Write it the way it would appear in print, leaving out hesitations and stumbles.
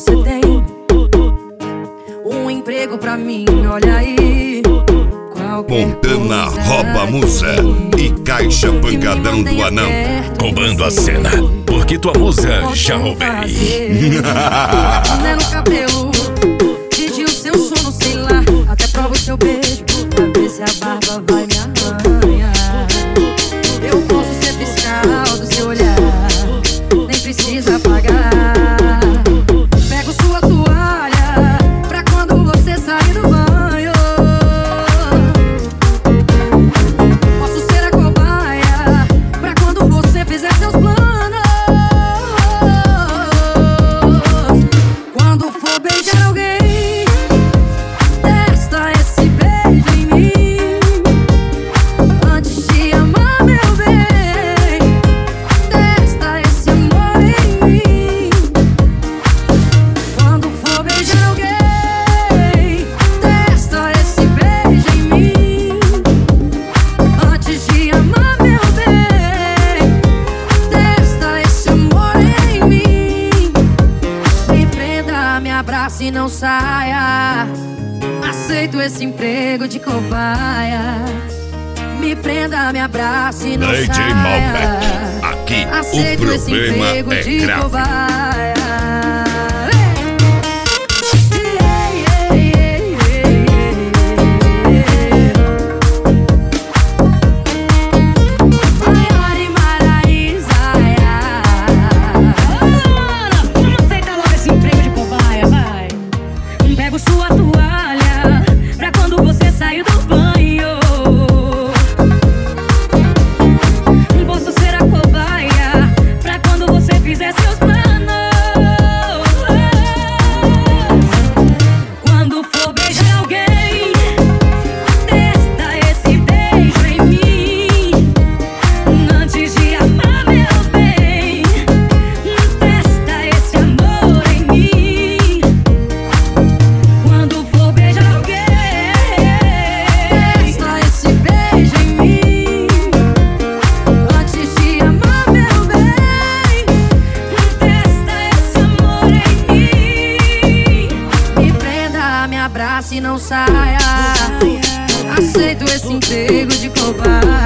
você tem um emprego pra mim, olha aí. Montana rouba musa e Caixa Pancadão do Anão. Roubando a cena, porque tua musa já roubei. No cabelo, pediu seu sono, sei lá. Até prova o seu beijo, pra ver se a barba vai me arranhar. Eu posso ser fiscal do seu olhar, nem precisa pagar. Pego sua toalha pra quando você sair do banho. Posso ser a cobaia pra quando você fizer seus planos. Quando for beijar alguém, testa esse beijo em mim. Antes de amar, meu bem, testa esse amor em mim. Quando for beijar alguém, testa esse beijo em mim. Antes de amar, meu bem, testa esse amor em mim. Me prenda, me abrace e não saia. Aceito esse emprego de cobaia. Me prenda, me abrace e não DJ saia. Malbec, aqui Aceito o esse problema emprego é de grave. cobaia. Maiara e Maraísa. Vamos aceitar logo esse emprego de cobaia, vai. Pego sua toalha pra quando você sair do banho. Posso ser a cobaia pra quando você fizer seus planos. Quando for beijar alguém, testa esse beijo em mim. Antes de amar, meu bem, testa esse amor em mim. Quando for beijar alguém, Testa esse beijo em mim. Antes de amar, meu bem, testa esse amor em mim. me prenda, me abrace e não saia. Aceito esse emprego de cobaia.